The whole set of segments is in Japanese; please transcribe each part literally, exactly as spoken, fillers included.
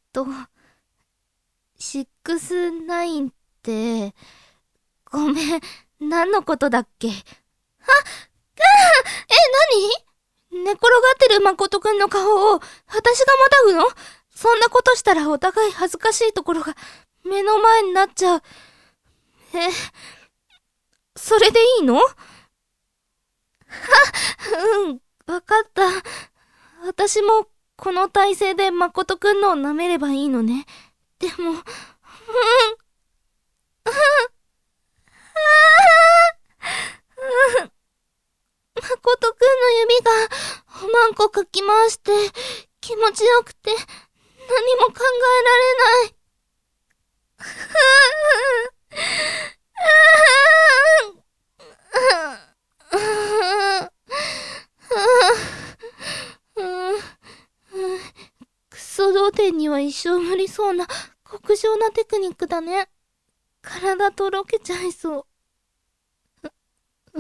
と、シックスナインって、ごめん、何のことだっけ？あ、え、何？寝転がってる誠くんの顔を、私がまたぐの？そんなことしたらお互い恥ずかしいところが目の前になっちゃう。え、それでいいの？うん、わかった。私もこの体勢で誠くんのを舐めればいいのね。でも、うん、うん、うん、誠くんの指がおまんこかき回して気持ちよくて何も考えられない。クソ童貞には一生無理そうな極上なテクニックだね。体とろけちゃいそう。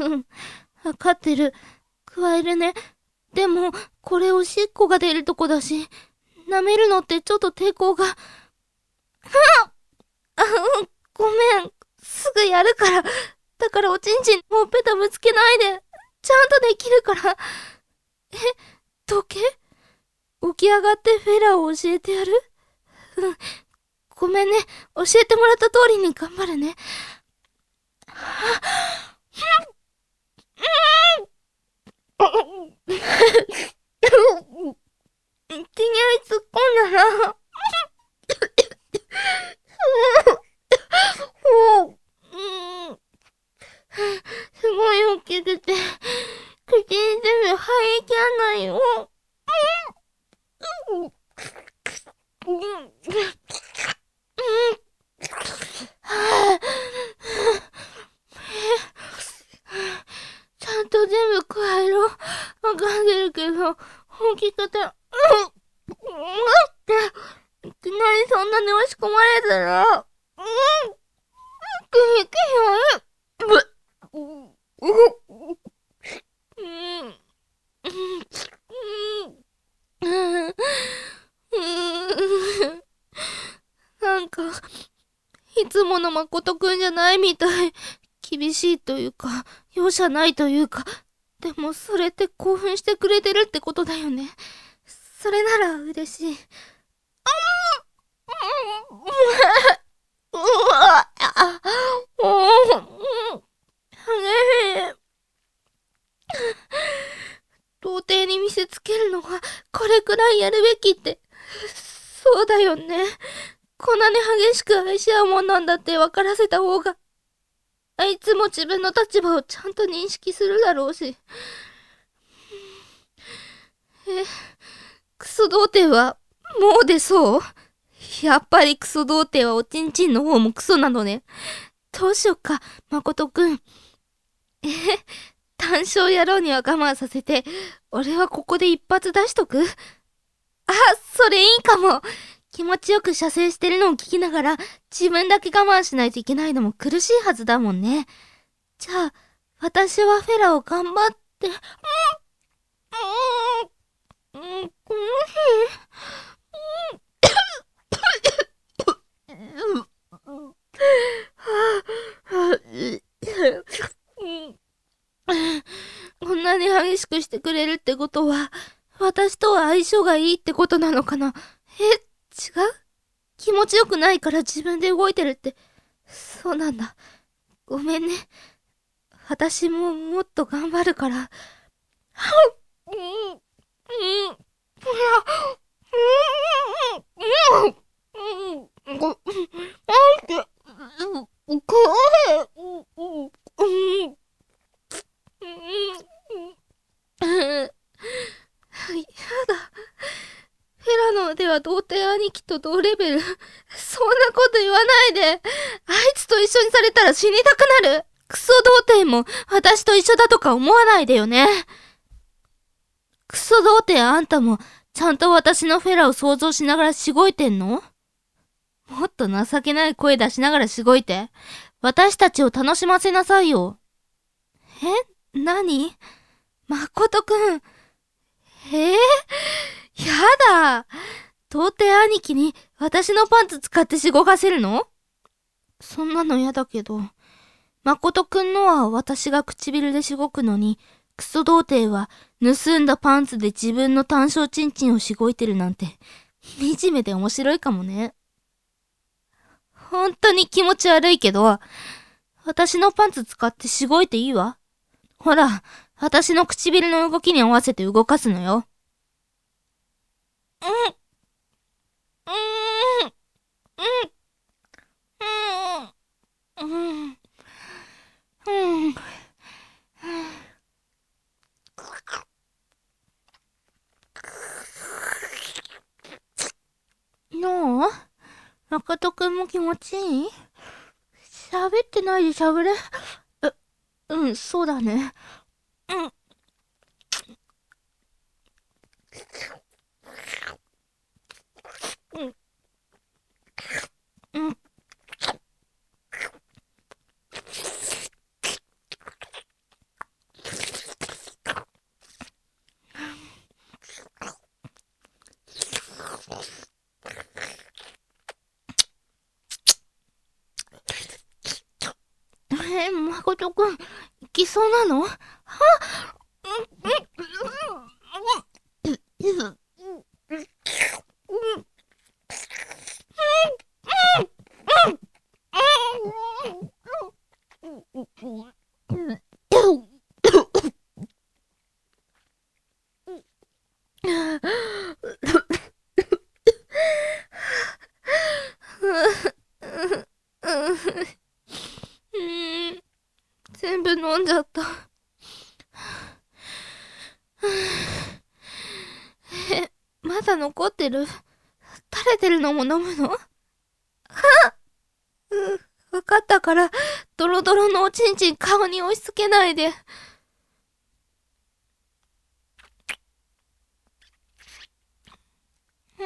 うん、わかってる。加えるね。でも、これおしっこが出るとこだし、舐めるのってちょっと抵抗が。あ、うん、ごめん。すぐやるから。だからおちんちんほっぺたぶつけないで。ちゃんとできるから。え、時計？起き上がってフェラを教えてやる？うん。ごめんね。教えてもらった通りに頑張るね。いきなり突っ込んだな。すごい大きくて、口に全部入りきらないよ。ちゃんと全部加えろ。わかんでるけど、大きくて、うん、待って、いきなりそんなに押し込まれたら、うん、くいくよ、うん、うん、うん、うん、なんか、いつもの誠くんじゃないみたい。厳しいというか、容赦ないというか、でもそれって興奮してくれてるってことだよね。それなら嬉しい。うわあ、おー、激しい。童貞に見せつけるのはこれくらいやるべきって。そうだよね。こんなに激しく愛し合うもんなんだって分からせた方が、あいつも自分の立場をちゃんと認識するだろうし。え、クソ童貞はもう出そう？やっぱりクソ童貞はおちんちんの方もクソなのね。どうしよっか、誠くん。え、単勝野郎には我慢させて、俺はここで一発出しとく？あ、それいいかも。気持ちよく射精してるのを聞きながら、自分だけ我慢しないといけないのも苦しいはずだもんね。じゃあ、私はフェラを頑張って、うん、うん、うん、この日、うん、こんなに激しくしてくれるってことは、私とは相性がいいってことなのかな？え、違う？気持ちよくないから自分で動いてるって。そうなんだ。ごめんね。私ももっと頑張るから。うん、うん、うん、うん、うん、うん、ご、待って、うん、怖い、うん、うん、うん、うん、やだ。フェラノでは童貞兄貴と同レベル。そんなこと言わないで。あいつと一緒にされたら死にたくなる。クソ童貞も私と一緒だとか思わないでよね。クソ童貞あんたもちゃんと私のフェラを想像しながらしごいてんの？もっと情けない声出しながらしごいて。私たちを楽しませなさいよ。え？何？誠くん。えー、やだ。 童貞兄貴に私のパンツ使ってしごかせるの？そんなの嫌だけど。誠くんのは私が唇でしごくのに、クソ童貞は盗んだパンツで自分の単勝チンチンをしごいてるなんて、惨めで面白いかもね。本当に気持ち悪いけど、私のパンツ使ってしごいていいわ。ほら、私の唇の動きに合わせて動かすのよ。うん。うーん。うん。うん。うん。うん。どう？誠くんも気持ちいい？喋ってないで喋れ。え、うん、そうだね。うん。うん。うん。え、誠くん、いきそうなの？は？全部飲んじゃった。え、まだ残ってる？垂れてるのも飲むの？はっ、うん、わかったから、ドロドロのおちんちん顔に押し付けないで。うん。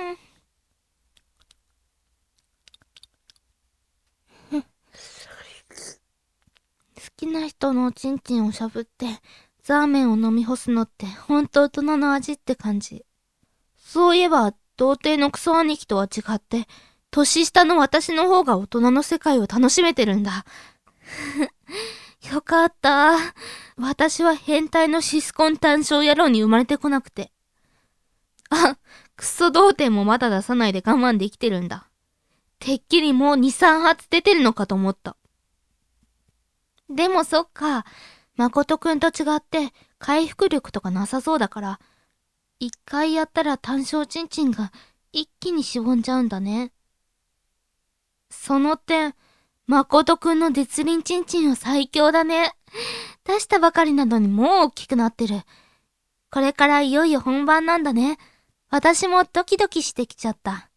好きな人のおちんちんをしゃぶって、ザーメンを飲み干すのってほんと大人の味って感じ。そういえば、童貞のクソ兄貴とは違って、年下の私の方が大人の世界を楽しめてるんだ。よかった。私は変態のシスコン単勝野郎に生まれてこなくて。あ、クソ童貞もまだ出さないで我慢できてるんだ。てっきりもうに、さん発出てるのかと思った。でもそっか、誠くんと違って回復力とかなさそうだから、一回やったら単勝チンチンが一気にしぼんじゃうんだね。その点、誠くんの絶倫チンチンは最強だね。出したばかりなのにもう大きくなってる。これからいよいよ本番なんだね。私もドキドキしてきちゃった。